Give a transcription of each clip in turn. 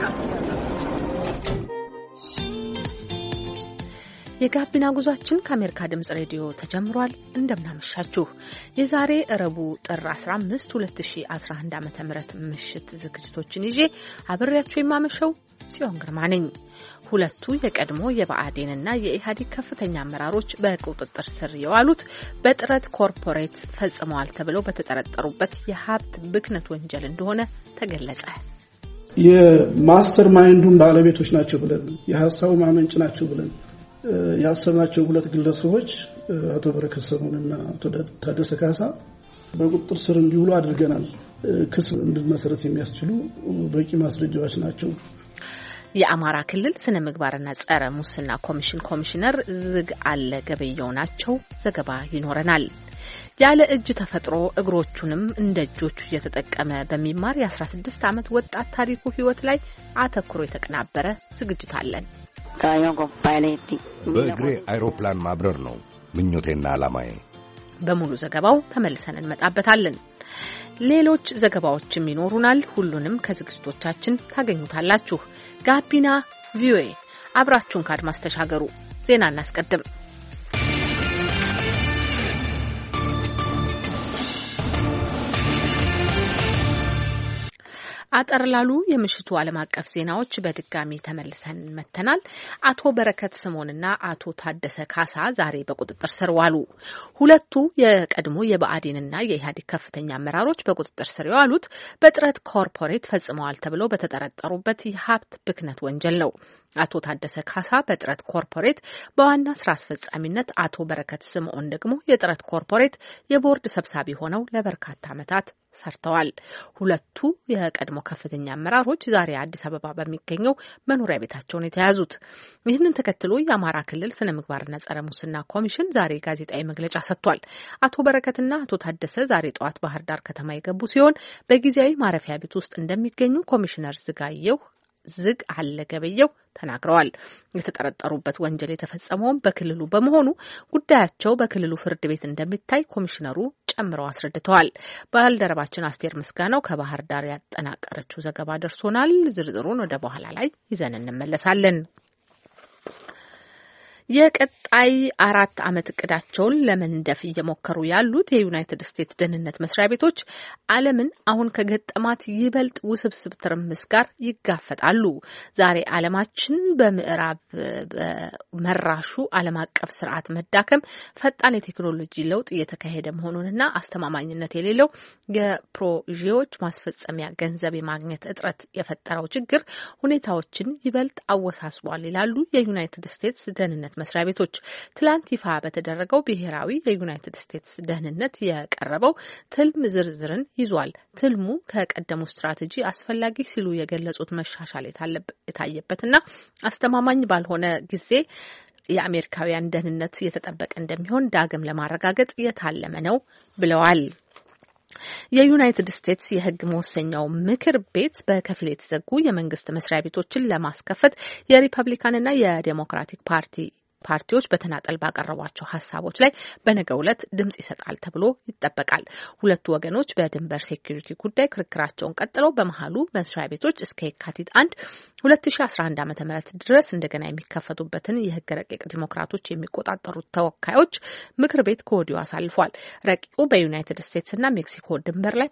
የጋቢና ጉዟችን ከአሜሪካ ድምጽ ሬዲዮ ተጀምሯል። እንደምናመሻችሁ የዛሬ ረቡዕ ጥር 15 2011 ዓ.ም ምሽት ዝግጅቶችን ይዤ አብሬያችሁ የማመሸው ጽዮን ግርማ ነኝ። ሁለቱ የቀድሞ የብአዴንና የኢህአዴግ ከፍተኛ አመራሮች በቁጥጥር ስር የዋሉት በጥረት ኮርፖሬት ፈጽመዋል ተብለው በተጠረጠሩበት የሀብት ብክነት ወንጀል እንደሆነ ተገለጸ። የማስተር ማይንዱን ባለቤቶች ናቸው ብለን የሐሳቡ ማመንጭ ናቸው ብለን ያሰብናቸው ሁለት ግለሰቦች አቶ በረከት ስምኦንና አቶ ታደሰ ካሳ በቁጥጥር ስር እንዲውሉ አድርገናል። ክስ እንድንመሰረት የሚያስችሉ በቂ ማስረጃዎች ናቸው። የአማራ ክልል ስነ ምግባርና ጸረ ሙስና ኮሚሽን ኮሚሽነር ዝግ አለ ገበየው ናቸው። ዘገባ ይኖረናል። ያለ እጅ ተፈጥሮ እግሮቹንም እንደ እጆቹ እየተጠቀመ በሚማር የ16 ዓመት ወጣት ታሪኩ ህይወት ላይ አተኩሮ የተቀናበረ ዝግጅት አለን። በእግሬ አይሮፕላን ማብረር ነው ምኞቴና ዓላማዬ። በሙሉ ዘገባው ተመልሰን እንመጣበታለን። ሌሎች ዘገባዎችም ይኖሩናል። ሁሉንም ከዝግጅቶቻችን ታገኙታላችሁ። ጋቢና ቪኦኤ አብራችሁን ከአድማስ ተሻገሩ። ዜና እናስቀድም። አጠር ላሉ የምሽቱ ዓለም አቀፍ ዜናዎች በድጋሚ ተመልሰን መተናል። አቶ በረከት ስምኦንና አቶ ታደሰ ካሳ ዛሬ በቁጥጥር ስር ዋሉ። ሁለቱ የቀድሞ የብአዴንና የኢህአዴግ ከፍተኛ አመራሮች በቁጥጥር ስር የዋሉት በጥረት ኮርፖሬት ፈጽመዋል ተብለው በተጠረጠሩበት የሀብት ብክነት ወንጀል ነው። አቶ ታደሰ ካሳ በጥረት ኮርፖሬት በዋና ስራ አስፈጻሚነት፣ አቶ በረከት ስምኦን ደግሞ የጥረት ኮርፖሬት የቦርድ ሰብሳቢ ሆነው ለበርካታ ዓመታት ሰርተዋል። ሁለቱ የቀድሞ ከፍተኛ አመራሮች ዛሬ አዲስ አበባ በሚገኘው መኖሪያ ቤታቸውን የተያዙት። ይህንን ተከትሎ የአማራ ክልል ስነ ምግባርና ጸረ ሙስና ኮሚሽን ዛሬ ጋዜጣዊ መግለጫ ሰጥቷል። አቶ በረከትና አቶ ታደሰ ዛሬ ጠዋት ባህር ዳር ከተማ የገቡ ሲሆን በጊዜያዊ ማረፊያ ቤት ውስጥ እንደሚገኙ ኮሚሽነር ዝግ አለ ገበየው ተናግረዋል። የተጠረጠሩበት ወንጀል የተፈጸመው በክልሉ በመሆኑ ጉዳያቸው በክልሉ ፍርድ ቤት እንደሚታይ ኮሚሽነሩ ጨምረው አስረድተዋል። ባልደረባችን አስቴር ምስጋናው ከባህር ዳር ያጠናቀረችው ዘገባ ደርሶናል። ዝርዝሩን ወደ በኋላ ላይ ይዘን እንመለሳለን። የቀጣይ 4 ዓመት እቅዳቸውን ለመንደፍ እየሞከሩ ያሉት የዩናይትድ ስቴትስ ደህንነት መስሪያ ቤቶች ዓለምን አሁን ከገጠማት ይበልጥ ውስብስብ ትርምስ ጋር ይጋፈጣሉ። ዛሬ ዓለማችን በምዕራብ መራሹ ዓለም አቀፍ ስርዓት መዳከም፣ ፈጣን የቴክኖሎጂ ለውጥ እየተካሄደ መሆኑንና አስተማማኝነት የሌለው የፕሮጀክቶች ማስፈጸሚያ ገንዘብ የማግኘት እጥረት የፈጠረው ችግር ሁኔታዎችን ይበልጥ አወሳስቧል ይላሉ የዩናይትድ ስቴትስ ደህንነት መስሪያ ቤቶች። ትላንት ይፋ በተደረገው ብሔራዊ የዩናይትድ ስቴትስ ደህንነት የቀረበው ትልም ዝርዝርን ይዟል። ትልሙ ከቀደሙ ስትራቴጂ አስፈላጊ ሲሉ የገለጹት መሻሻል የታየበትና አስተማማኝ ባልሆነ ጊዜ የአሜሪካውያን ደህንነት የተጠበቀ እንደሚሆን ዳግም ለማረጋገጥ የታለመ ነው ብለዋል። የዩናይትድ ስቴትስ የሕግ መወሰኛው ምክር ቤት በከፊል የተዘጉ የመንግስት መስሪያ ቤቶችን ለማስከፈት የሪፐብሊካንና የዴሞክራቲክ ፓርቲዎች በተናጠል ባቀረቧቸው ሀሳቦች ላይ በነገው ዕለት ድምጽ ይሰጣል ተብሎ ይጠበቃል። ሁለቱ ወገኖች በድንበር ሴኩሪቲ ጉዳይ ክርክራቸውን ቀጥለው በመሃሉ መስሪያ ቤቶች እስከ የካቲት 1 2011 ዓ.ም ድረስ እንደገና የሚከፈቱበትን የህግ ረቂቅ ዲሞክራቶች የሚቆጣጠሩት ተወካዮች ምክር ቤት ከወዲሁ አሳልፏል። ረቂቁ በዩናይትድ ስቴትስና ሜክሲኮ ድንበር ላይ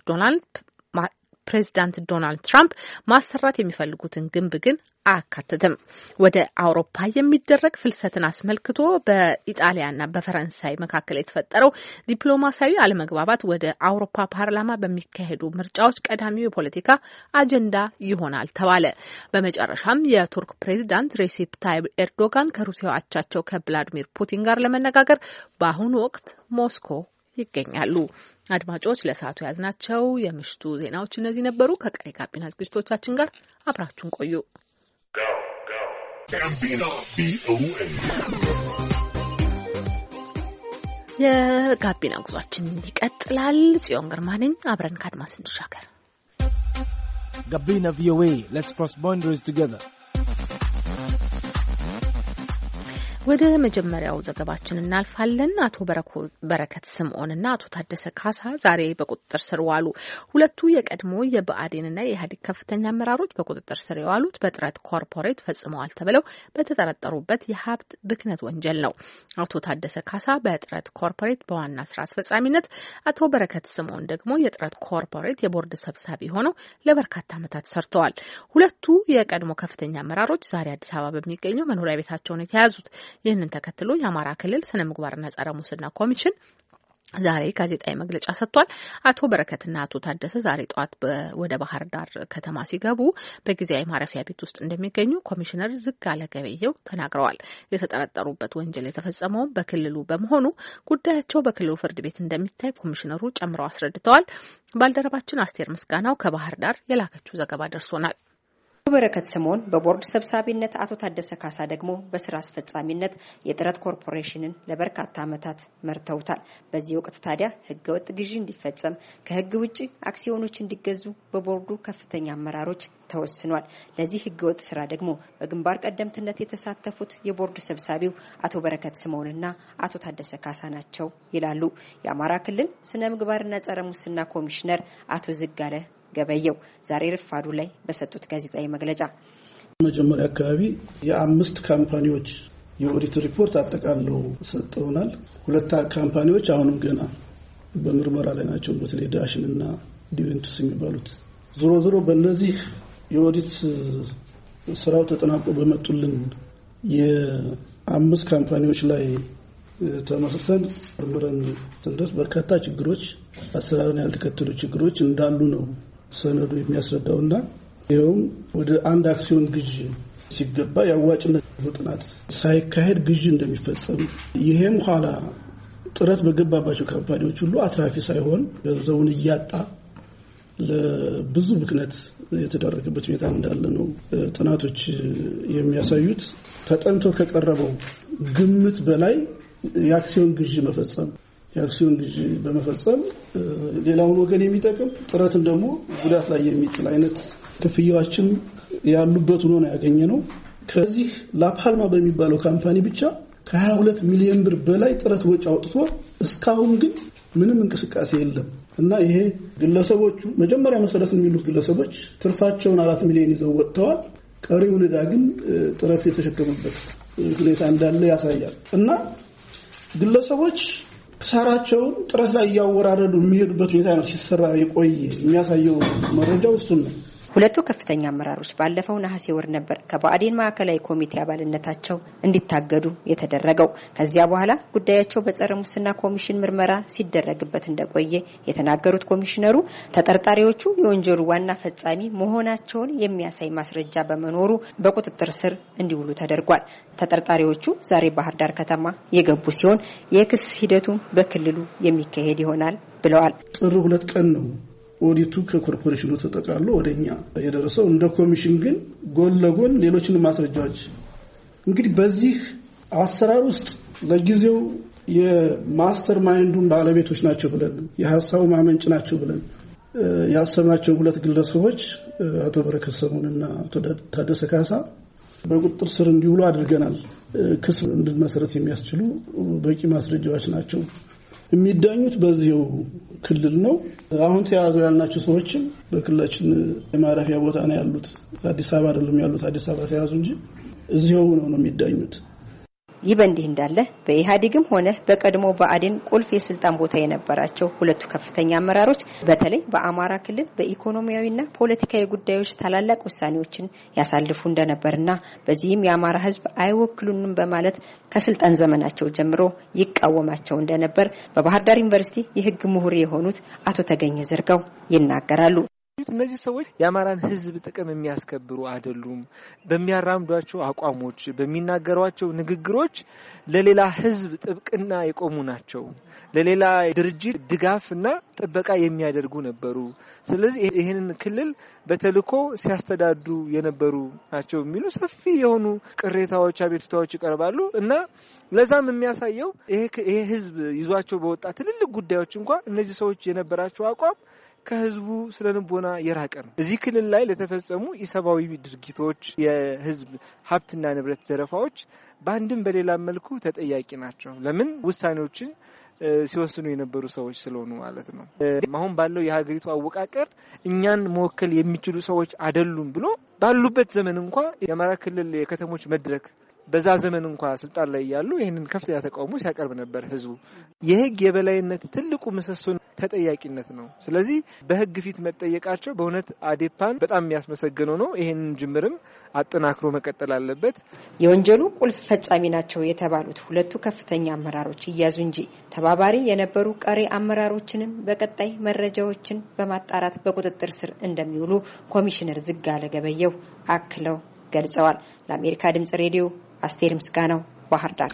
ፕሬዚዳንት ዶናልድ ትራምፕ ማሰራት የሚፈልጉትን ግንብ ግን አያካትትም። ወደ አውሮፓ የሚደረግ ፍልሰትን አስመልክቶ በኢጣሊያና በፈረንሳይ መካከል የተፈጠረው ዲፕሎማሲያዊ አለመግባባት ወደ አውሮፓ ፓርላማ በሚካሄዱ ምርጫዎች ቀዳሚው የፖለቲካ አጀንዳ ይሆናል ተባለ። በመጨረሻም የቱርክ ፕሬዚዳንት ሬሲፕ ታይብ ኤርዶጋን ከሩሲያው አቻቸው ከቭላዲሚር ፑቲን ጋር ለመነጋገር በአሁኑ ወቅት ሞስኮ ይገኛሉ። አድማጮች ለሰዓቱ ያዝናቸው የምሽቱ ዜናዎች እነዚህ ነበሩ። ከቀሪ ጋቢና ዝግጅቶቻችን ጋር አብራችሁን ቆዩ። የጋቢና ጉዟችን ይቀጥላል። ጽዮን ግርማ ነኝ። አብረን ከአድማስ እንሻገር። ጋቢና ቪኦኤ Let's cross boundaries together. ወደ መጀመሪያው ዘገባችን እናልፋለን። አቶ በረከት ስምዖንና አቶ ታደሰ ካሳ ዛሬ በቁጥጥር ስር ዋሉ። ሁለቱ የቀድሞ የብአዴንና የኢህአዴግ ከፍተኛ አመራሮች በቁጥጥር ስር የዋሉት በጥረት ኮርፖሬት ፈጽመዋል ተብለው በተጠረጠሩበት የሀብት ብክነት ወንጀል ነው። አቶ ታደሰ ካሳ በጥረት ኮርፖሬት በዋና ስራ አስፈጻሚነት፣ አቶ በረከት ስምዖን ደግሞ የጥረት ኮርፖሬት የቦርድ ሰብሳቢ ሆነው ለበርካታ ዓመታት ሰርተዋል። ሁለቱ የቀድሞ ከፍተኛ አመራሮች ዛሬ አዲስ አበባ በሚገኘው መኖሪያ ቤታቸውን የተያዙት። ይህንን ተከትሎ የአማራ ክልል ስነ ምግባርና ጸረ ሙስና ኮሚሽን ዛሬ ጋዜጣዊ መግለጫ ሰጥቷል። አቶ በረከትና አቶ ታደሰ ዛሬ ጠዋት ወደ ባህር ዳር ከተማ ሲገቡ በጊዜያዊ ማረፊያ ቤት ውስጥ እንደሚገኙ ኮሚሽነር ዝጋለ ገበየው ተናግረዋል። የተጠረጠሩበት ወንጀል የተፈጸመው በክልሉ በመሆኑ ጉዳያቸው በክልሉ ፍርድ ቤት እንደሚታይ ኮሚሽነሩ ጨምረው አስረድተዋል። ባልደረባችን አስቴር ምስጋናው ከባህር ዳር የላከችው ዘገባ ደርሶናል። በረከት ስምዖን በቦርድ ሰብሳቢነት፣ አቶ ታደሰ ካሳ ደግሞ በስራ አስፈጻሚነት የጥረት ኮርፖሬሽንን ለበርካታ ዓመታት መርተውታል። በዚህ ወቅት ታዲያ ህገወጥ ግዢ እንዲፈጸም፣ ከህግ ውጪ አክሲዮኖች እንዲገዙ በቦርዱ ከፍተኛ አመራሮች ተወስኗል። ለዚህ ህገወጥ ስራ ደግሞ በግንባር ቀደምትነት የተሳተፉት የቦርድ ሰብሳቢው አቶ በረከት ስምዖንና አቶ ታደሰ ካሳ ናቸው ይላሉ የአማራ ክልል ስነ ምግባርና ጸረ ሙስና ኮሚሽነር አቶ ዝጋለ ገበየው ዛሬ ረፋዱ ላይ በሰጡት ጋዜጣዊ መግለጫ መጀመሪያ አካባቢ የአምስት ካምፓኒዎች የኦዲት ሪፖርት አጠቃለው ሰጥተውናል። ሁለት ካምፓኒዎች አሁንም ገና በምርመራ ላይ ናቸው። በተለይ ዳሽንና ዲቨንቱስ የሚባሉት ዞሮ በእነዚህ የኦዲት ስራው ተጠናቆ በመጡልን የአምስት ካምፓኒዎች ላይ ተመሰሰን ምርመራን ተንደስ በርካታ ችግሮች አሰራርን ያልተከተሉ ችግሮች እንዳሉ ነው ሰነዱ የሚያስረዳውና ይሄውም ወደ አንድ አክሲዮን ግዢ ሲገባ ያዋጭነት ጥናት ሳይካሄድ ግዢ እንደሚፈጸም ይሄም ኋላ ጥረት በገባባቸው ካምፓኒዎች ሁሉ አትራፊ ሳይሆን ገንዘቡን እያጣ ለብዙ ብክነት የተደረገበት ሁኔታ እንዳለ ነው ጥናቶች የሚያሳዩት። ተጠንቶ ከቀረበው ግምት በላይ የአክሲዮን ግዢ መፈጸም የአክሲዮን ግዢ በመፈጸም ሌላውን ወገን የሚጠቅም ጥረትን ደግሞ ጉዳት ላይ የሚጥል አይነት ክፍያዎችን ያሉበት ሆኖ ነው ያገኘነው። ከዚህ ላፓልማ በሚባለው ካምፓኒ ብቻ ከ22 ሚሊዮን ብር በላይ ጥረት ወጪ አውጥቶ እስካሁን ግን ምንም እንቅስቃሴ የለም እና ይሄ ግለሰቦቹ መጀመሪያ መሰረት የሚሉት ግለሰቦች ትርፋቸውን 4 ሚሊዮን ይዘው ወጥተዋል። ቀሪውን ዕዳ ግን ጥረት የተሸከሙበት ሁኔታ እንዳለ ያሳያል እና ግለሰቦች ክሳራቸውን ጥረት ላይ ያወራረዱ የሚሄዱበት ሁኔታ ነው ሲሰራ የቆየ የሚያሳየው መረጃ ውስጥ ነው። ሁለቱ ከፍተኛ አመራሮች ባለፈው ነሐሴ ወር ነበር ከብአዴን ማዕከላዊ ኮሚቴ አባልነታቸው እንዲታገዱ የተደረገው። ከዚያ በኋላ ጉዳያቸው በጸረ ሙስና ኮሚሽን ምርመራ ሲደረግበት እንደቆየ የተናገሩት ኮሚሽነሩ ተጠርጣሪዎቹ የወንጀሉ ዋና ፈጻሚ መሆናቸውን የሚያሳይ ማስረጃ በመኖሩ በቁጥጥር ስር እንዲውሉ ተደርጓል። ተጠርጣሪዎቹ ዛሬ ባህር ዳር ከተማ የገቡ ሲሆን የክስ ሂደቱ በክልሉ የሚካሄድ ይሆናል ብለዋል። ጥር 2 ቀን ነው ኦዲቱ ከኮርፖሬሽኑ ተጠቃሎ ወደኛ የደረሰው። እንደ ኮሚሽን ግን ጎን ለጎን ሌሎችን ማስረጃዎች እንግዲህ በዚህ አሰራር ውስጥ ለጊዜው የማስተር ማይንዱን ባለቤቶች ናቸው ብለን የሐሳቡ ማመንጭ ናቸው ብለን ያሰብናቸው ሁለት ግለሰቦች አቶ በረከት ስምዖንና አቶ ታደሰ ካሳ በቁጥጥር ስር እንዲውሉ አድርገናል። ክስ እንድንመሰረት የሚያስችሉ በቂ ማስረጃዎች ናቸው። የሚዳኙት በዚሁ ክልል ነው። አሁን ተያዘው ያልናቸው ሰዎችም በክልላችን የማረፊያ ቦታ ነው ያሉት። አዲስ አበባ አይደለም ያሉት። አዲስ አበባ ተያዙ እንጂ እዚሁ ነው የሚዳኙት። ይህ በእንዲህ እንዳለ በኢህአዴግም ሆነ በቀድሞ ብአዴን ቁልፍ የስልጣን ቦታ የነበራቸው ሁለቱ ከፍተኛ አመራሮች በተለይ በአማራ ክልል በኢኮኖሚያዊና ፖለቲካዊ ጉዳዮች ታላላቅ ውሳኔዎችን ያሳልፉ እንደነበርና በዚህም የአማራ ሕዝብ አይወክሉንም በማለት ከስልጣን ዘመናቸው ጀምሮ ይቃወማቸው እንደነበር በባህር ዳር ዩኒቨርሲቲ የሕግ ምሁር የሆኑት አቶ ተገኘ ዘርጋው ይናገራሉ። እነዚህ ሰዎች የአማራን ህዝብ ጥቅም የሚያስከብሩ አይደሉም። በሚያራምዷቸው አቋሞች፣ በሚናገሯቸው ንግግሮች ለሌላ ህዝብ ጥብቅና የቆሙ ናቸው። ለሌላ ድርጅት ድጋፍና ጥበቃ የሚያደርጉ ነበሩ። ስለዚህ ይሄንን ክልል በተልኮ ሲያስተዳዱ የነበሩ ናቸው የሚሉ ሰፊ የሆኑ ቅሬታዎች፣ አቤቱታዎች ይቀርባሉ እና ለዛም የሚያሳየው ይሄ ህዝብ ይዟቸው በወጣ ትልልቅ ጉዳዮች እንኳን እነዚህ ሰዎች የነበራቸው አቋም ከህዝቡ ስለንቦና የራቀ ነው። እዚህ ክልል ላይ ለተፈጸሙ ኢሰብአዊ ድርጊቶች፣ የህዝብ ሀብትና ንብረት ዘረፋዎች በአንድም በሌላ መልኩ ተጠያቂ ናቸው። ለምን ውሳኔዎችን ሲወስኑ የነበሩ ሰዎች ስለሆኑ ማለት ነው። አሁን ባለው የሀገሪቱ አወቃቀር እኛን መወከል የሚችሉ ሰዎች አይደሉም ብሎ ባሉበት ዘመን እንኳን የአማራ ክልል የከተሞች መድረክ በዛ ዘመን እንኳን ስልጣን ላይ ያሉ ይሄንን ከፍተኛ ተቃውሞ ሲያቀርብ ነበር ህዝቡ። የህግ የበላይነት ትልቁ ምሰሶ ተጠያቂነት ነው። ስለዚህ በህግ ፊት መጠየቃቸው በእውነት አዴፓን በጣም የሚያስመሰግነው ነው። ይሄንን ጅምርም አጠናክሮ መቀጠል አለበት። የወንጀሉ ቁልፍ ፈጻሚ ናቸው የተባሉት ሁለቱ ከፍተኛ አመራሮች ይያዙ እንጂ ተባባሪ የነበሩ ቀሪ አመራሮችንም በቀጣይ መረጃዎችን በማጣራት በቁጥጥር ስር እንደሚውሉ ኮሚሽነር ዝጋለ ገበየው አክለው ገልጸዋል። ለአሜሪካ ድምጽ ሬዲዮ አስቴር ምስጋናው ባህር ዳር።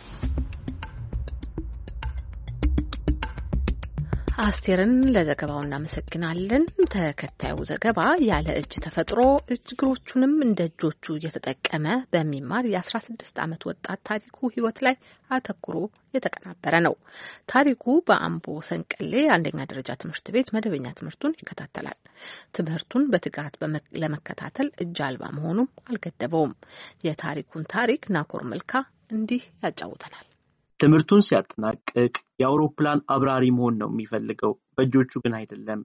አስቴርን ለዘገባው እናመሰግናለን። ተከታዩ ዘገባ ያለ እጅ ተፈጥሮ እግሮቹንም እንደ እጆቹ እየተጠቀመ በሚማር የ16 ዓመት ወጣት ታሪኩ ህይወት ላይ አተኩሮ የተቀናበረ ነው። ታሪኩ በአምቦ ሰንቀሌ አንደኛ ደረጃ ትምህርት ቤት መደበኛ ትምህርቱን ይከታተላል። ትምህርቱን በትጋት ለመከታተል እጅ አልባ መሆኑም አልገደበውም። የታሪኩን ታሪክ ናኮር መልካ እንዲህ ያጫውተናል። ትምህርቱን ሲያጠናቅቅ የአውሮፕላን አብራሪ መሆን ነው የሚፈልገው፣ በእጆቹ ግን አይደለም።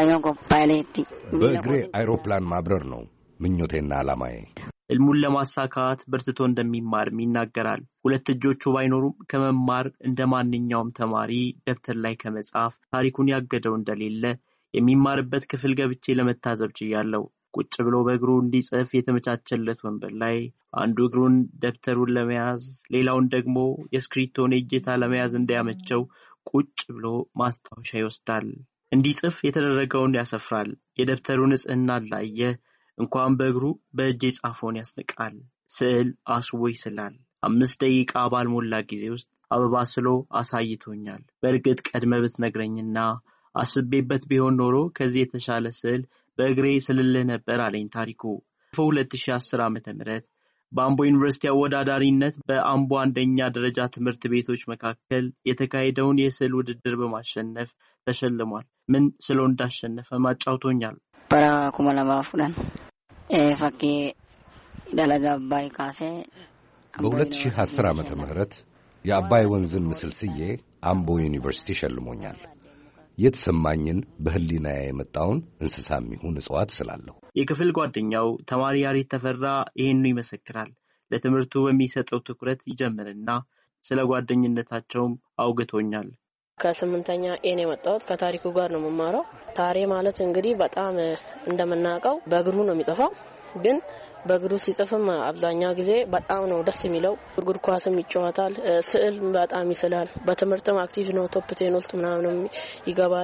በእግሬ አይሮፕላን ማብረር ነው ምኞቴና ዓላማዬ። ህልሙን ለማሳካት በርትቶ እንደሚማርም ይናገራል። ሁለት እጆቹ ባይኖሩም ከመማር እንደ ማንኛውም ተማሪ ደብተር ላይ ከመጻፍ ታሪኩን ያገደው እንደሌለ የሚማርበት ክፍል ገብቼ ለመታዘብ ችያለሁ። ቁጭ ብሎ በእግሩ እንዲጽፍ የተመቻቸለት ወንበር ላይ አንዱ እግሩን ደብተሩን ለመያዝ ሌላውን ደግሞ የስክሪፕቶን እጀታ ለመያዝ እንዲያመቸው ቁጭ ብሎ ማስታወሻ ይወስዳል። እንዲጽፍ የተደረገውን ያሰፍራል። የደብተሩ ንጽህና ላየ እንኳን በእግሩ በእጅ የጻፈውን ያስንቃል። ስዕል አስቦ ይስላል። 5 ደቂቃ ባልሞላ ጊዜ ውስጥ አበባ ስሎ አሳይቶኛል። በእርግጥ ቀድመ ብትነግረኝና አስቤበት ቢሆን ኖሮ ከዚህ የተሻለ ስዕል በእግሬ ስልልህ ነበር አለኝ ታሪኩ። በ2010 ዓ.ም በአምቦ ዩኒቨርሲቲ አወዳዳሪነት በአምቦ አንደኛ ደረጃ ትምህርት ቤቶች መካከል የተካሄደውን የስዕል ውድድር በማሸነፍ ተሸልሟል። ምን ስለ እንዳሸነፈ ማጫውቶኛል። para kuma lama fulan ፈቂ ደለጋ አባይ ካሴ በ2010 ዓመተ ምህረት የአባይ ወንዝን ምስል ስዬ አምቦ ዩኒቨርሲቲ ሸልሞኛል። የተሰማኝን በህሊናዬ የመጣውን እንስሳም ይሁን እጽዋት ስላለሁ። የክፍል ጓደኛው ተማሪ ያሬት ተፈራ ይሄን ይመሰክራል። ለትምህርቱ በሚሰጠው ትኩረት ይጀምርና ስለ ጓደኝነታቸውም አውግቶኛል። ከ8ኛ ኤን የመጣሁት ከታሪኩ ጋር ነው መማረው። ታሪ ማለት እንግዲህ በጣም እንደምናውቀው በእግሩ ነው የሚጽፈው። ግን በእግሩ ሲጽፍም አብዛኛው ጊዜ በጣም ነው ደስ የሚለው። እግር ኳስም ይጫወታል፣ ስዕል በጣም ይስላል። በትምህርትም አክቲቭ ነው። ቶፕ 10 ውስጥ ምናምን ይገባል።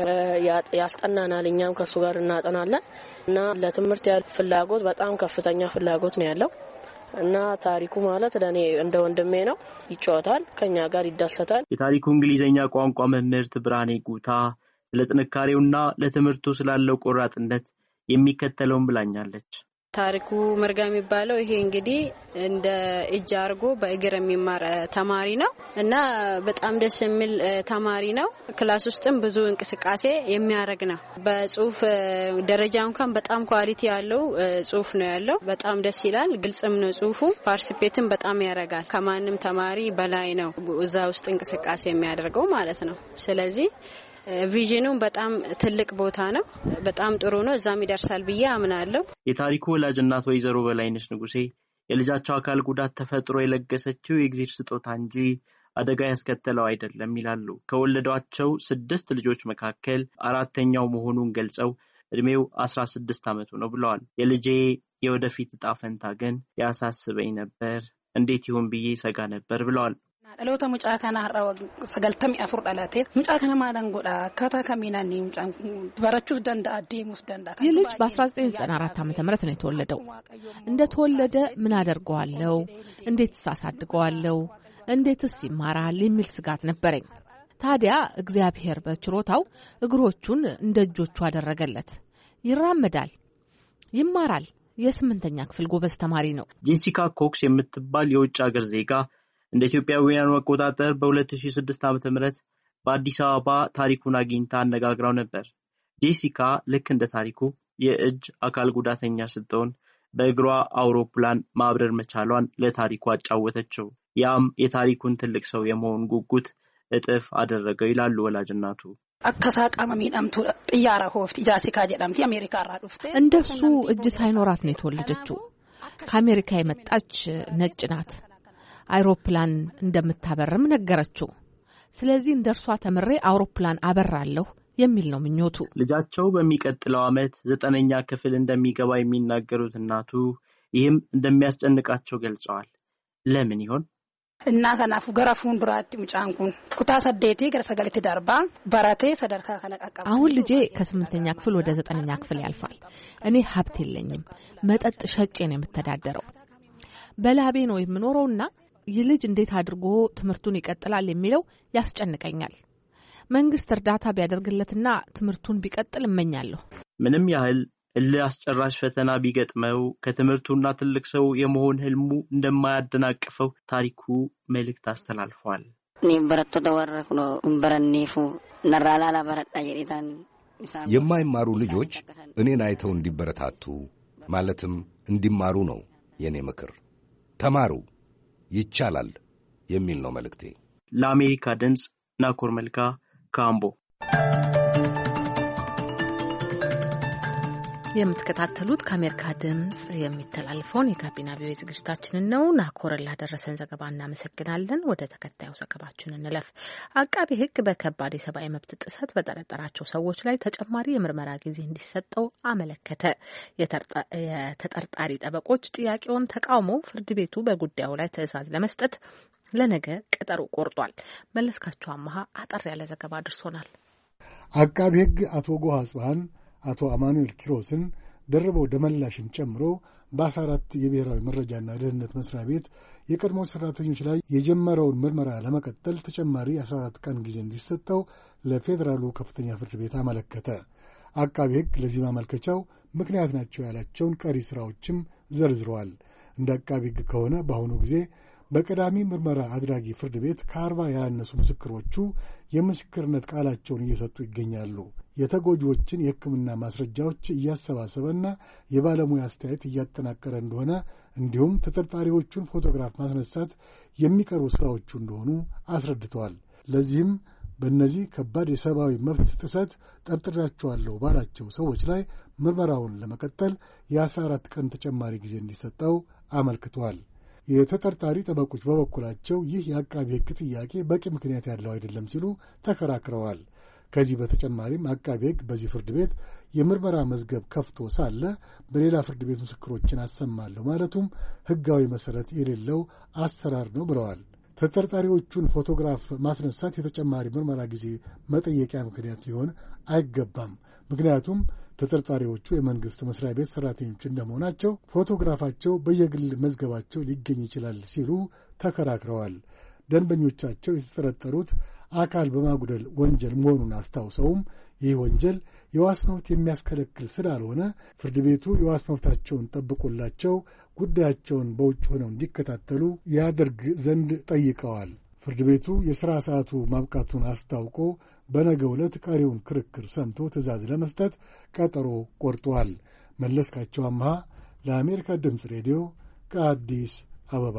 ያስጠናናል። እኛም ከሱ ጋር እናጠናለን እና ለትምህርት ያለው ፍላጎት በጣም ከፍተኛ ፍላጎት ነው ያለው እና ታሪኩ ማለት ለኔ እንደ ወንድሜ ነው። ይጫወታል፣ ከኛ ጋር ይደሰታል። የታሪኩ እንግሊዘኛ ቋንቋ መምህርት ብራኔ ጉታ ለጥንካሬውና ለትምህርቱ ስላለው ቆራጥነት የሚከተለውን ብላኛለች። ታሪኩ መርጋ የሚባለው ይሄ እንግዲህ እንደ እጅ አርጎ በእግር የሚማር ተማሪ ነው እና በጣም ደስ የሚል ተማሪ ነው። ክላስ ውስጥም ብዙ እንቅስቃሴ የሚያደርግ ነው። በጽሁፍ ደረጃ እንኳን በጣም ኳሊቲ ያለው ጽሁፍ ነው ያለው። በጣም ደስ ይላል። ግልጽም ነው ጽሁፉ። ፓርቲሲፔትም በጣም ያደርጋል። ከማንም ተማሪ በላይ ነው እዛ ውስጥ እንቅስቃሴ የሚያደርገው ማለት ነው። ስለዚህ ቪዥኑ በጣም ትልቅ ቦታ ነው። በጣም ጥሩ ነው። እዛም ይደርሳል ብዬ አምናለሁ። የታሪኩ ወላጅ እናት ወይዘሮ በላይነሽ ንጉሴ የልጃቸው አካል ጉዳት ተፈጥሮ የለገሰችው የእግዚአብሔር ስጦታ እንጂ አደጋ ያስከተለው አይደለም ይላሉ። ከወለዷቸው 6 ልጆች መካከል 4ኛው መሆኑን ገልጸው እድሜው 16 ዓመቱ ነው ብለዋል። የልጄ የወደፊት ዕጣ ፈንታ ግን ያሳስበኝ ነበር፣ እንዴት ይሆን ብዬ ሰጋ ነበር ብለዋል። ዳለውታ ሙጫ ካና አራው ሰገልተም ያፍር ዳላቴ ሙጫ ካና ማዳን ጎዳ ካታ ከሚናኒ ሙጫ በረቹ ደንዳ አዲሙስ ደንዳ የልጅ በ1994 ዓ.ም ነው የተወለደው። እንደተወለደ ምን አደርገዋለሁ? እንዴትስ አሳድገዋለሁ? እንዴትስ ይማራል የሚል ስጋት ነበረኝ። ታዲያ እግዚአብሔር በችሮታው እግሮቹን እንደ እጆቹ አደረገለት። ይራመዳል፣ ይማራል። የ8ኛ ክፍል ጎበዝ ተማሪ ነው። ጄሲካ ኮክስ የምትባል የውጭ ሀገር ዜጋ እንደ ኢትዮጵያውያኑ አቆጣጠር በ2006 ዓ.ም በአዲስ አበባ ታሪኩን አግኝታ አነጋግራው ነበር። ጄሲካ ልክ እንደ ታሪኩ የእጅ አካል ጉዳተኛ ስትሆን በእግሯ አውሮፕላን ማብረር መቻሏን ለታሪኩ አጫወተችው። ያም የታሪኩን ትልቅ ሰው የመሆን ጉጉት እጥፍ አደረገው ይላሉ ወላጅናቱ። አከሳቃማ ሚዳምቱ ጥያራ ሆፍት ጃሲካ ጀዳምቲ አሜሪካ ራዱፍቴ እንደሱ እጅ ሳይኖራት ነው የተወለደችው። ከአሜሪካ የመጣች ነጭ ናት። አውሮፕላን እንደምታበርም ነገረችው። ስለዚህ እንደርሷ ተምሬ አውሮፕላን አበራለሁ የሚል ነው ምኞቱ። ልጃቸው በሚቀጥለው ዓመት 9ኛ ክፍል እንደሚገባ የሚናገሩት እናቱ ይህም እንደሚያስጨንቃቸው ገልጸዋል። ለምን ይሆን? እና ከናፉ ገራፉን ብራት ምጫንኩን ኩታ ሰደቴ ገርሰገለቲ ዳርባ ባራቴ ሰደርካ ከነቃቃ አሁን ልጄ ከ8ኛ ክፍል ወደ 9ኛ ክፍል ያልፋል። እኔ ሀብት የለኝም። መጠጥ ሸጬ ነው የምተዳደረው። በላቤ ነው የምኖረውና ይህ ልጅ እንዴት አድርጎ ትምህርቱን ይቀጥላል የሚለው ያስጨንቀኛል። መንግስት እርዳታ ቢያደርግለትና ትምህርቱን ቢቀጥል እመኛለሁ። ምንም ያህል ለአስጨራሽ ፈተና ቢገጥመው ከትምህርቱና ትልቅ ሰው የመሆን ህልሙ እንደማያደናቅፈው ታሪኩ መልእክት አስተላልፏል። ኒበረቶ ተወረኩ ነው እንበረኒፉ ነራላላ በረጣ የሪታን የማይማሩ ልጆች እኔን አይተው እንዲበረታቱ ማለትም እንዲማሩ ነው የኔ ምክር። ተማሩ፣ ይቻላል የሚል ነው መልእክቴ። ለአሜሪካ ድምጽ ናኮር መልካ ካምቦ። የምትከታተሉት ከአሜሪካ ድምጽ የሚተላለፈውን የጋቢና ቪኦኤ ዝግጅታችንን ነው። ናኮር ላደረሰን ዘገባ እናመሰግናለን። ወደ ተከታዩ ዘገባችን እንለፍ። አቃቤ ሕግ በከባድ የሰብአዊ መብት ጥሰት በጠረጠራቸው ሰዎች ላይ ተጨማሪ የምርመራ ጊዜ እንዲሰጠው አመለከተ። የተጠርጣሪ ጠበቆች ጥያቄውን ተቃውሞ ፍርድ ቤቱ በጉዳዩ ላይ ትዕዛዝ ለመስጠት ለነገ ቀጠሮ ቆርጧል። መለስካቸው አማሃ አጠር ያለ ዘገባ አድርሶናል። አቃቤ ሕግ አቶ ጎሃ ጽባን አቶ አማኑኤል ኪሮስን ደርበው ደመላሽን ጨምሮ በ14 የብሔራዊ መረጃና ደህንነት መስሪያ ቤት የቀድሞ ሠራተኞች ላይ የጀመረውን ምርመራ ለመቀጠል ተጨማሪ 14 ቀን ጊዜ እንዲሰጠው ለፌዴራሉ ከፍተኛ ፍርድ ቤት አመለከተ። አቃቤ ሕግ ለዚህ ማመልከቻው ምክንያት ናቸው ያላቸውን ቀሪ ሥራዎችም ዘርዝረዋል። እንደ አቃቤ ሕግ ከሆነ በአሁኑ ጊዜ በቀዳሚ ምርመራ አድራጊ ፍርድ ቤት ከ40 ያላነሱ ምስክሮቹ የምስክርነት ቃላቸውን እየሰጡ ይገኛሉ። የተጎጂዎችን የሕክምና ማስረጃዎች እያሰባሰበና የባለሙያ አስተያየት እያጠናቀረ እንደሆነ እንዲሁም ተጠርጣሪዎቹን ፎቶግራፍ ማስነሳት የሚቀርቡ ሥራዎቹ እንደሆኑ አስረድተዋል። ለዚህም በእነዚህ ከባድ የሰብአዊ መብት ጥሰት ጠርጥሬያቸዋለሁ ባላቸው ሰዎች ላይ ምርመራውን ለመቀጠል የ14 ቀን ተጨማሪ ጊዜ እንዲሰጠው አመልክቷል። የተጠርጣሪ ጠበቆች በበኩላቸው ይህ የአቃቢ ሕግ ጥያቄ በቂ ምክንያት ያለው አይደለም ሲሉ ተከራክረዋል። ከዚህ በተጨማሪም አቃቢ ሕግ በዚህ ፍርድ ቤት የምርመራ መዝገብ ከፍቶ ሳለ በሌላ ፍርድ ቤት ምስክሮችን አሰማለሁ ማለቱም ሕጋዊ መሠረት የሌለው አሰራር ነው ብለዋል። ተጠርጣሪዎቹን ፎቶግራፍ ማስነሳት የተጨማሪ ምርመራ ጊዜ መጠየቂያ ምክንያት ሊሆን አይገባም። ምክንያቱም ተጠርጣሪዎቹ የመንግሥት መስሪያ ቤት ሠራተኞች እንደመሆናቸው ፎቶግራፋቸው በየግል መዝገባቸው ሊገኝ ይችላል ሲሉ ተከራክረዋል። ደንበኞቻቸው የተጠረጠሩት አካል በማጉደል ወንጀል መሆኑን አስታውሰውም ይህ ወንጀል የዋስ መብት የሚያስከለክል ስላልሆነ ፍርድ ቤቱ የዋስ መብታቸውን ጠብቆላቸው ጉዳያቸውን በውጭ ሆነው እንዲከታተሉ ያደርግ ዘንድ ጠይቀዋል። ፍርድ ቤቱ የሥራ ሰዓቱ ማብቃቱን አስታውቆ በነገው ዕለት ቀሪውን ክርክር ሰምቶ ትዕዛዝ ለመስጠት ቀጠሮ ቆርጧል። መለስካቸው አምሃ ለአሜሪካ ድምፅ ሬዲዮ ከአዲስ አበባ።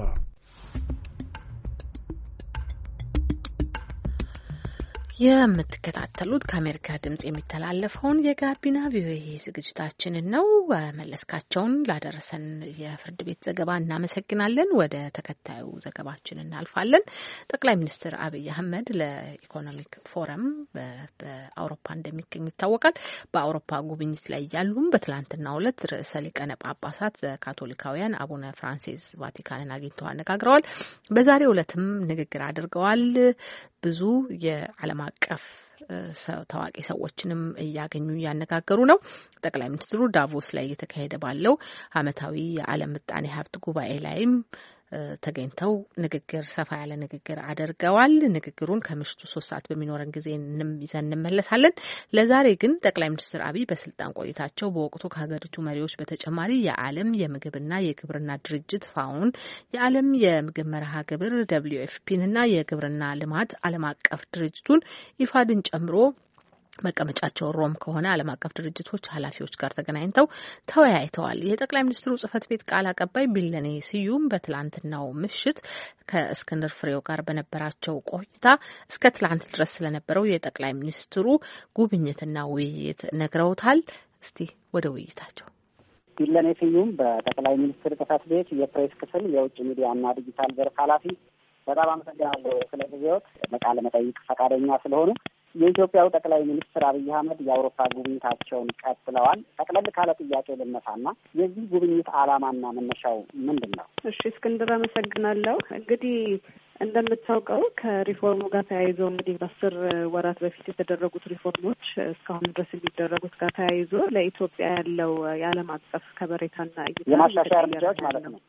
የምትከታተሉት ከአሜሪካ ድምጽ የሚተላለፈውን የጋቢና ቪኦኤ ዝግጅታችንን ነው። መለስካቸውን ላደረሰን የፍርድ ቤት ዘገባ እናመሰግናለን። ወደ ተከታዩ ዘገባችን እናልፋለን። ጠቅላይ ሚኒስትር አብይ አህመድ ለኢኮኖሚክ ፎረም በአውሮፓ እንደሚገኙ ይታወቃል። በአውሮፓ ጉብኝት ላይ ያሉም በትላንትናው ዕለት ርዕሰ ሊቃነ ጳጳሳት ዘካቶሊካውያን አቡነ ፍራንሲስ ቫቲካንን አግኝተው አነጋግረዋል። በዛሬው ዕለትም ንግግር አድርገዋል። ብዙ የዓለም አቀፍ ታዋቂ ሰዎችንም እያገኙ እያነጋገሩ ነው። ጠቅላይ ሚኒስትሩ ዳቮስ ላይ እየተካሄደ ባለው ዓመታዊ የዓለም ምጣኔ ሀብት ጉባኤ ላይም ተገኝተው ሰፋ ያለ ንግግር አድርገዋል። ንግግሩን ከምሽቱ 3 ሰዓት በሚኖረን ጊዜ ይዘን እንመለሳለን። ለዛሬ ግን ጠቅላይ ሚኒስትር አብይ በስልጣን ቆይታቸው በወቅቱ ከሀገሪቱ መሪዎች በተጨማሪ የዓለም የምግብና የግብርና ድርጅት ፋውን፣ የዓለም የምግብ መርሃ ግብር WFPንና የግብርና ልማት ዓለም አቀፍ ድርጅቱን ኢፋድን ጨምሮ መቀመጫቸው ሮም ከሆነ ዓለም አቀፍ ድርጅቶች ኃላፊዎች ጋር ተገናኝተው ተወያይተዋል። የጠቅላይ ሚኒስትሩ ጽህፈት ቤት ቃል አቀባይ ቢለኔ ስዩም በትላንትናው ምሽት ከእስክንድር ፍሬው ጋር በነበራቸው ቆይታ እስከ ትላንት ድረስ ስለነበረው የጠቅላይ ሚኒስትሩ ጉብኝትና ውይይት ነግረውታል። እስቲ ወደ ውይይታቸው። ቢለኔ ስዩም በጠቅላይ ሚኒስትር ጽህፈት ቤት የፕሬስ ክፍል የውጭ ሚዲያና ዲጂታል ዘርፍ ኃላፊ፣ በጣም አመሰግናለሁ ስለ ጊዜዎት ለቃለ መጠይቅ ፈቃደኛ ስለሆኑ። የኢትዮጵያው ጠቅላይ ሚኒስትር አብይ አህመድ የአውሮፓ ጉብኝታቸውን ቀጥለዋል። ጠቅለል ካለ ጥያቄ ልነሳና የዚህ ጉብኝት ዓላማና መነሻው ምንድን ነው? እሺ እስክንድር አመሰግናለሁ። እንግዲህ እንደምታውቀው ከሪፎርሙ ጋር ተያይዞ እንግዲህ በ10 ወራት በፊት የተደረጉት ሪፎርሞች እስካሁን ድረስ የሚደረጉት ጋር ተያይዞ ለኢትዮጵያ ያለው የዓለም አቀፍ ከበሬታና እይታ የማሻሻያ እርምጃዎች ማለት ነው።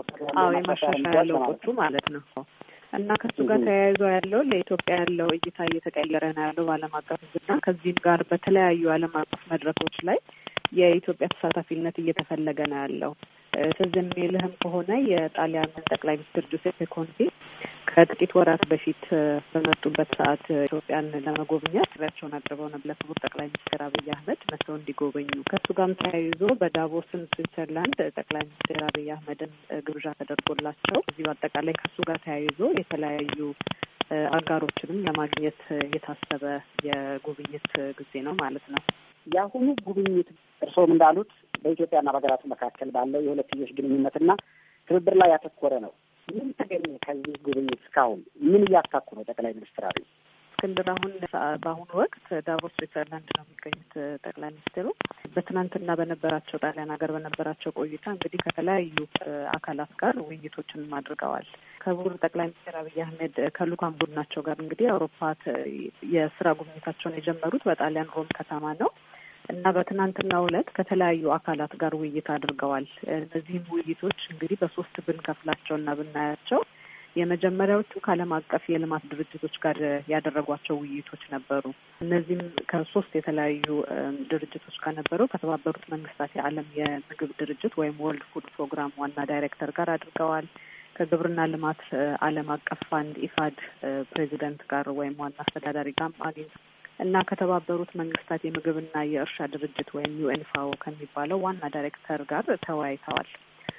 የማሻሻያ ለውጦቹ ማለት ነው እና ከሱ ጋር ተያይዞ ያለው ለኢትዮጵያ ያለው እይታ እየተቀየረ ነው ያለው በዓለም አቀፍ ሕዝብና ከዚህም ጋር በተለያዩ ዓለም አቀፍ መድረኮች ላይ የኢትዮጵያ ተሳታፊነት እየተፈለገ ነው ያለው። ትዝ የሚልህም ከሆነ የጣሊያን ጠቅላይ ሚኒስትር ጁሴፔ ኮንቴ ከጥቂት ወራት በፊት በመጡበት ሰዓት ኢትዮጵያን ለመጎብኘት ጥሪያቸውን አቅርበው ነበር ለክቡር ጠቅላይ ሚኒስትር አብይ አህመድ መጥተው እንዲጎበኙ። ከሱ ጋርም ተያይዞ በዳቮስን ስዊትዘርላንድ ጠቅላይ ሚኒስትር አብይ አህመድን ግብዣ ተደርጎላቸው እዚህ በአጠቃላይ ከሱ ጋር ተያይዞ የተለያዩ አጋሮችንም ለማግኘት የታሰበ የጉብኝት ጊዜ ነው ማለት ነው። የአሁኑ ጉብኝት እርስዎም እንዳሉት በኢትዮጵያና በሀገራቱ መካከል ባለው የሁለትዮሽ ግንኙነትና ትብብር ላይ ያተኮረ ነው። ምን ተገኘ ከዚህ ጉብኝት? እስካሁን ምን እያሳኩ ነው ጠቅላይ ሚኒስትር አብይ? እስክንድር አሁን በአሁኑ ወቅት ዳቮስ ስዊትዘርላንድ ነው የሚገኙት ጠቅላይ ሚኒስትሩ። በትናንትና በነበራቸው ጣሊያን ሀገር በነበራቸው ቆይታ እንግዲህ ከተለያዩ አካላት ጋር ውይይቶችንም አድርገዋል። ክቡር ጠቅላይ ሚኒስትር አብይ አህመድ ከልኡካን ቡድናቸው ጋር እንግዲህ አውሮፓ የስራ ጉብኝታቸውን የጀመሩት በጣሊያን ሮም ከተማ ነው እና በትናንትናው ዕለት ከተለያዩ አካላት ጋር ውይይት አድርገዋል። እነዚህም ውይይቶች እንግዲህ በሶስት ብንከፍላቸውና ብናያቸው የመጀመሪያዎቹ ከዓለም አቀፍ የልማት ድርጅቶች ጋር ያደረጓቸው ውይይቶች ነበሩ። እነዚህም ከሶስት የተለያዩ ድርጅቶች ጋር ነበሩ። ከተባበሩት መንግስታት የዓለም የምግብ ድርጅት ወይም ወርልድ ፉድ ፕሮግራም ዋና ዳይሬክተር ጋር አድርገዋል። ከግብርና ልማት ዓለም አቀፍ ፋንድ ኢፋድ ፕሬዚደንት ጋር ወይም ዋና አስተዳዳሪ ጋር አግኝተው እና ከተባበሩት መንግስታት የምግብና የእርሻ ድርጅት ወይም ዩኤንፋኦ ከሚባለው ዋና ዳይሬክተር ጋር ተወያይተዋል።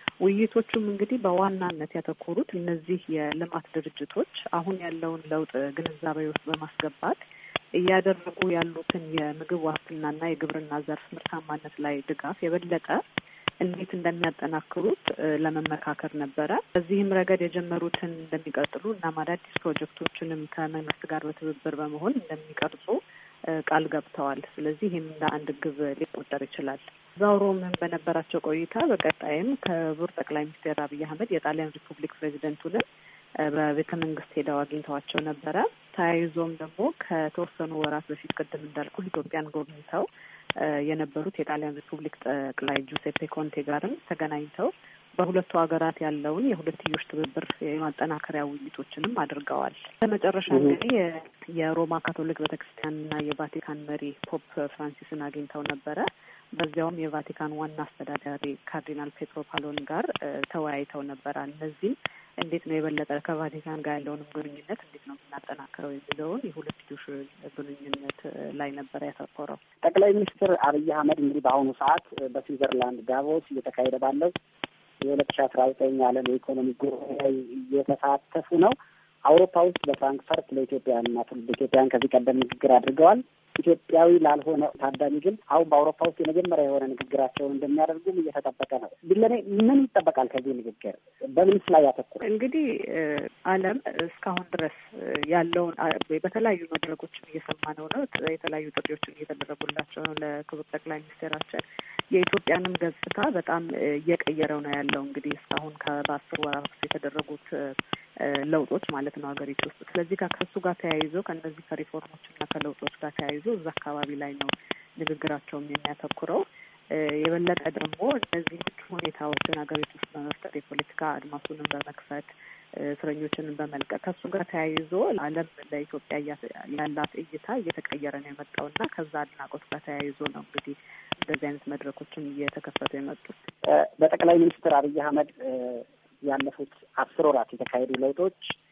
ውይይቶቹም እንግዲህ በዋናነት ያተኮሩት እነዚህ የልማት ድርጅቶች አሁን ያለውን ለውጥ ግንዛቤ ውስጥ በማስገባት እያደረጉ ያሉትን የምግብ ዋስትናና የግብርና ዘርፍ ምርታማነት ላይ ድጋፍ የበለጠ እንዴት እንደሚያጠናክሩት ለመመካከር ነበረ። በዚህም ረገድ የጀመሩትን እንደሚቀጥሉ እና አዳዲስ ፕሮጀክቶችንም ከመንግስት ጋር በትብብር በመሆን እንደሚቀርጹ ቃል ገብተዋል። ስለዚህ ይህም እንደ አንድ ግብ ሊቆጠር ይችላል። እዛው ሮምን በነበራቸው ቆይታ በቀጣይም ክቡር ጠቅላይ ሚኒስትር አብይ አህመድ የጣሊያን ሪፑብሊክ ፕሬዚደንቱንም በቤተ መንግስት ሄደው አግኝተዋቸው ነበረ። ተያይዞም ደግሞ ከተወሰኑ ወራት በፊት ቅድም እንዳልኩ ኢትዮጵያን ጎብኝተው የነበሩት የጣሊያን ሪፑብሊክ ጠቅላይ ጁሴፔ ኮንቴ ጋርም ተገናኝተው በሁለቱ ሀገራት ያለውን የሁለትዮሽ ትብብር የማጠናከሪያ ውይይቶችንም አድርገዋል። በመጨረሻ እንግዲህ የሮማ ካቶሊክ ቤተክርስቲያንና የቫቲካን መሪ ፖፕ ፍራንሲስን አግኝተው ነበረ። በዚያውም የቫቲካን ዋና አስተዳዳሪ ካርዲናል ፔትሮ ፓሎን ጋር ተወያይተው ነበረ። እነዚህም እንዴት ነው የበለጠ ከቫቲካን ጋር ያለውንም ግንኙነት እንዴት ነው የምናጠናክረው የሚለውን የሁለትዮሽ ግንኙነት ላይ ነበረ ያተኮረው። ጠቅላይ ሚኒስትር አብይ አህመድ እንግዲህ በአሁኑ ሰዓት በስዊዘርላንድ ዳቮስ እየተካሄደ ባለው የ2019 ዓለም የኢኮኖሚ ጉባኤ ላይ እየተሳተፉ ነው። አውሮፓ ውስጥ በፍራንክፈርት ለኢትዮጵያውያንና ትውልደ ኢትዮጵያውያን ከዚህ ቀደም ንግግር አድርገዋል። ኢትዮጵያዊ ላልሆነ ታዳሚ ግን አሁን በአውሮፓ ውስጥ የመጀመሪያ የሆነ ንግግራቸውን እንደሚያደርጉም እየተጠበቀ ነው። ቢለኔ ምን ይጠበቃል ከዚህ ንግግር? በምንስ ላይ ያተኩራል? እንግዲህ ዓለም እስካሁን ድረስ ያለውን በተለያዩ መድረኮችን እየሰማነው ነው። የተለያዩ ጥሪዎችን እየተደረጉላቸው ነው ለክቡር ጠቅላይ ሚኒስትራችን። የኢትዮጵያንም ገጽታ በጣም እየቀየረው ነው ያለው። እንግዲህ እስካሁን በ10 ወራት ውስጥ የተደረጉት ለውጦች ማለት ነው ሀገሪቱ ውስጥ። ስለዚህ ከሱ ጋር ተያይዞ ከእነዚህ ከሪፎርሞችና ከለውጦች ጋር ተያይዞ እዛ አካባቢ ላይ ነው ንግግራቸውም የሚያተኩረው። የበለጠ ደግሞ እነዚህ ሁኔታዎችን ሀገሪቱ ውስጥ በመፍጠር የፖለቲካ አድማሱንም በመክፈት እስረኞችንም በመልቀቅ ከሱ ጋር ተያይዞ ዓለም ለኢትዮጵያ ያላት እይታ እየተቀየረ ነው የመጣውና ከዛ አድናቆት ጋር ተያይዞ ነው እንግዲህ እንደዚህ አይነት መድረኮችን እየተከፈቱ የመጡት። በጠቅላይ ሚኒስትር አብይ አህመድ ያለፉት 10 ወራት የተካሄዱ ለውጦች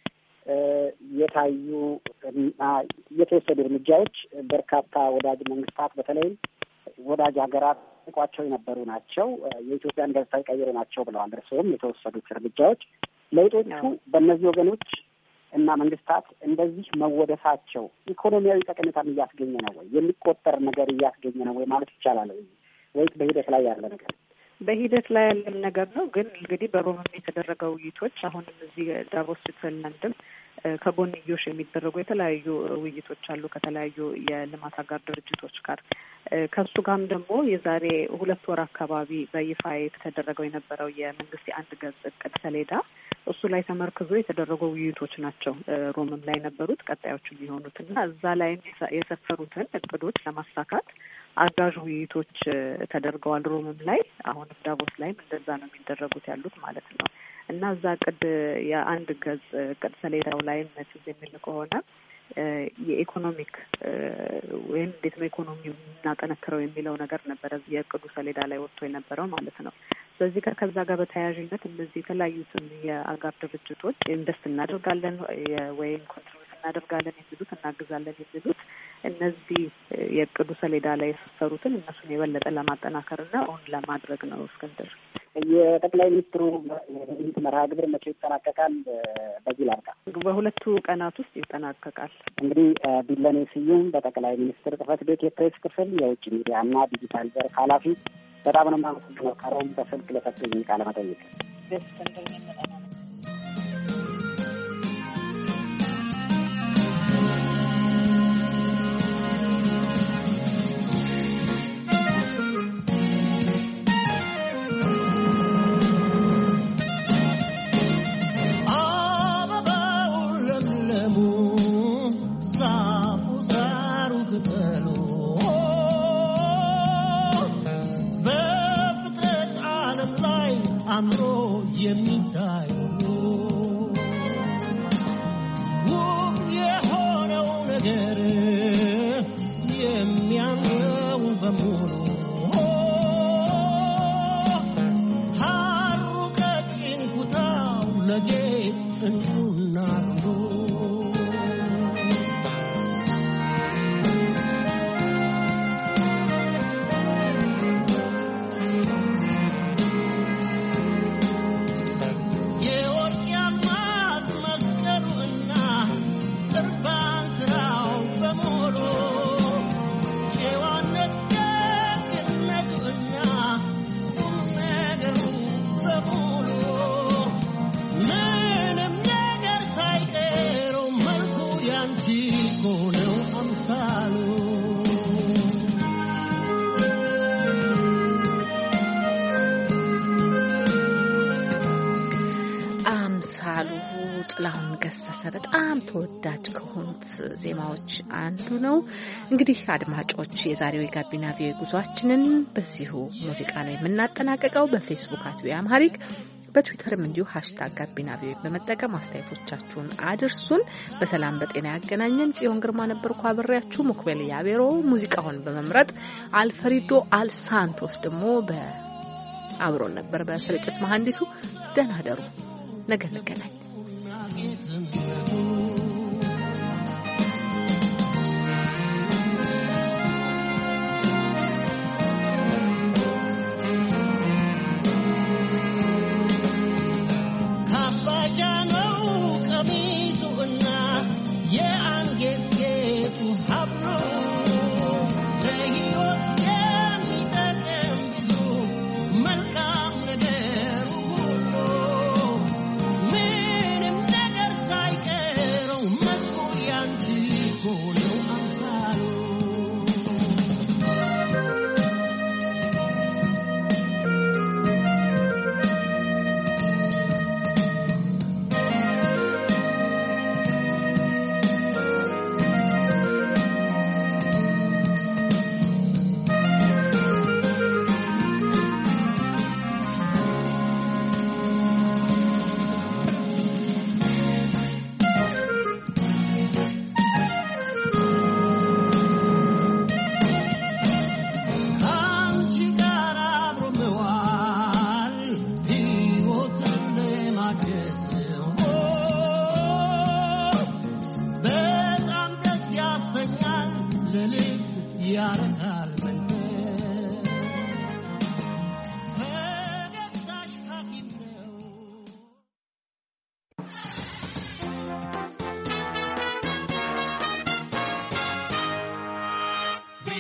የታዩ የተወሰዱ እርምጃዎች በርካታ ወዳጅ መንግስታት በተለይ ወዳጅ ሀገራት ቋቸው የነበሩ ናቸው። የኢትዮጵያን ገጽታ የቀየሩ ናቸው ብለዋል። እርስዎም የተወሰዱት እርምጃዎች ለውጦቹ በእነዚህ ወገኖች እና መንግስታት እንደዚህ መወደሳቸው ኢኮኖሚያዊ ጠቀሜታን እያስገኘ ነው ወይ? የሚቆጠር ነገር እያስገኘ ነው ወይ ማለት ይቻላል ወይስ በሂደት ላይ ያለ ነገር? በሂደት ላይ ያለ ነገር ነው። ግን እንግዲህ በሮምም የተደረገው ውይይቶች አሁንም እዚህ ዳቮስ ስዊዘርላንድም ከጎንዮሽ የሚደረጉ የተለያዩ ውይይቶች አሉ ከተለያዩ የልማት አጋር ድርጅቶች ጋር። ከሱ ጋርም ደግሞ የዛሬ 2 ወር አካባቢ በይፋ የተደረገው የነበረው የመንግስት የአንድ ገጽ እቅድ ሰሌዳ እሱ ላይ ተመርክዞ የተደረጉ ውይይቶች ናቸው ሮምም ላይ ነበሩት ቀጣዮቹ የሚሆኑት እና እዛ ላይም የሰፈሩትን እቅዶች ለማሳካት አጋዥ ውይይቶች ተደርገዋል ሮምም ላይ። አሁንም ዳቮስ ላይም እንደዛ ነው የሚደረጉት ያሉት ማለት ነው። እና እዛ እቅድ የአንድ ገጽ እቅድ ሰሌዳው ላይ ትዝ የሚል ከሆነ የኢኮኖሚክ ወይም እንዴት ነው ኢኮኖሚ እናጠነክረው የሚለው ነገር ነበረ የእቅዱ ሰሌዳ ላይ ወጥቶ የነበረው ማለት ነው። ስለዚህ ከዛ ጋር በተያያዥነት እነዚህ የተለያዩትን የአጋር ድርጅቶች ኢንቨስት እናደርጋለን ወይም ኮንትሪቢዩት እናደርጋለን የሚሉት እናግዛለን የሚሉት እነዚህ የእቅዱ ሰሌዳ ላይ የሰሩትን እነሱን የበለጠ ለማጠናከርና አሁን ለማድረግ ነው። እስክንድር የጠቅላይ ሚኒስትሩ መርሃ ግብር መቼ ይጠናቀቃል? በዚህ ላብቃ። በ2 ቀናት ውስጥ ይጠናቀቃል። እንግዲህ ቢለኔ ስዩም በጠቅላይ ሚኒስትር ጽሕፈት ቤት የፕሬስ ክፍል የውጭ ሚዲያ እና ዲጂታል ዘርፍ ኃላፊ፣ በጣም ነው የማመሰግነው ከሮም በስልክ ለሰጡኝ ቃለ መጠይቅ። ጥላሁን ገሰሰ በጣም ተወዳጅ ከሆኑት ዜማዎች አንዱ ነው። እንግዲህ አድማጮች የዛሬው የጋቢና ቪኦኤ ጉዟችንን በዚሁ ሙዚቃ ነው የምናጠናቀቀው። በፌስቡክ @ቪኦኤአምሃሪክ በትዊተርም እንዲሁ #ጋቢና ቪኦኤ በመጠቀም አስተያየቶቻችሁን አድርሱን። በሰላም በጤና ያገናኘን። ጽዮን ግርማ ነበርኩ አብሬያችሁ። ሙክቤል ያቤሮ ሙዚቃውን በመምረጥ አልፍሬዶ አልሳንቶስ ደግሞ አብሮን ነበር በስርጭት መሐንዲሱ። ደህና ደሩ። ነገ እንገናኝ። Melhor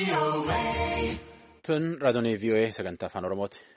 Tun raadiyoo VOA sagantaa afaan Oromooti.